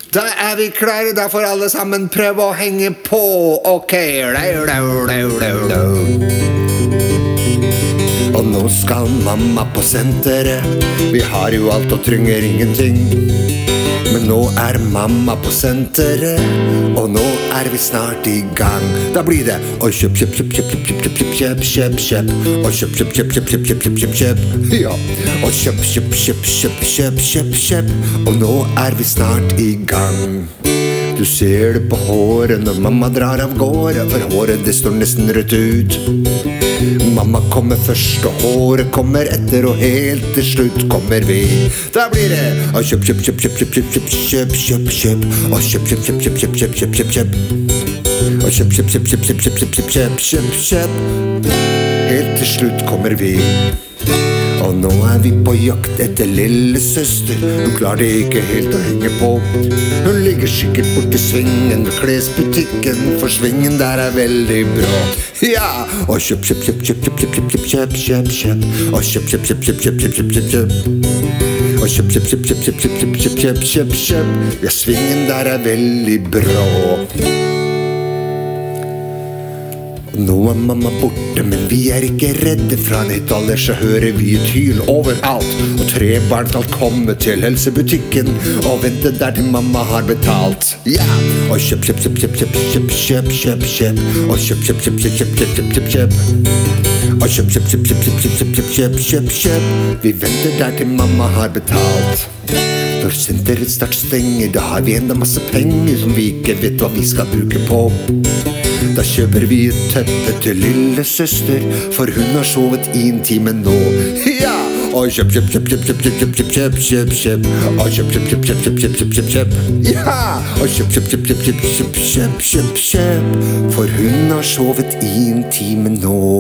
Da vi klare, da får alle sammen prøve å henge på. Ok. Og nå skal mamma på senteret. Vi har jo alt og trenger ingenting. Men nå mamma på senteret, og nå vi snart i gang. Da blir det å kjøp, kjøp, kjøp, kjøp, kjøp, kjøp, kjøp, kjøp, kjøp, og kjøp, kjøp, kjøp, kjøp, kjøp, kjøp, kjøp, kjøp, ja, og kjøp, kjøp, kjøp, kjøp, kjøp, kjøp, kjøp, og nå vi snart i gang. Du ser det på håret når mamma drar av gårde, for håret det står nesten rødt ut. Mamma kommer først, og håret kommer etter, og helt til slutt kommer vi. Da blir det å kjøp, kjøp, kjøp, kjøp, kjøp, kjøp, kjøp, kjøp, kjøp, og kjøp, kjøp, kjøp, kjøp, kjøp, kjøp, kjøp, kjøp, og kjøp, kjøp, kjøp, kjøp, kjøp, kjøp, kjøp, kjøp, kjøp, kjøp, helt til slutt kommer vi. Og nå vi på jakt etter lille søster. Hun klarer ikke helt å henge på. Hun ligger sikkert borti svingen ved klesbutikken, for svingen der veldig bra. Ja, og kjøp, kjøp, kjøp, kjøp, kjøp, kjøp, kjøp, kjøp, kjøp, kjøp, og kjøp, kjøp, kjøp, kjøp, kjøp, kjøp, kjøp, kjøp, og kjøp, kjøp, kjøp, kjøp, kjøp, kjøp, kjøp, kjøp, kjøp, kjøp, ja, svingen der veldig bra. Nå mamma borte, men vi ikke redde. Fra Nidaller så hører vi et hyl overalt, og 3 barn skal komme til helsebutikken og vente der til mamma har betalt. Ja, og kjøp, kjøp, kjøp, kjøp, kjøp, kjøp, kjøp, kjøp, kjøp, og kjøp, kjøp, kjøp, kjøp, kjøp, kjøp, kjøp, kjøp, kjøp, og kjøp, kjøp, kjøp, kjøp, kjøp, kjøp, kjøp, kjøp, kjøp, kjøp, vi venter der til mamma har betalt. Når senteret snart stenger, da har vi enda masse penger som vi ikke vet hva vi skal bruke på. Da kjøper vi et teppe til lille søster, for hun har sovet i en time nå. Ja, og kjøp, kjøp, kjøp, kjøp, kjøp, kjøp, kjøp, kjøp, kjøp, kjøp, og kjøp, kjøp, kjøp, kjøp, kjøp, kjøp, kjøp, kjøp, ja, og kjøp, kjøp, kjøp, kjøp, kjøp, kjøp, kjøp, kjøp, kjøp, for hun har sovet i en time nå.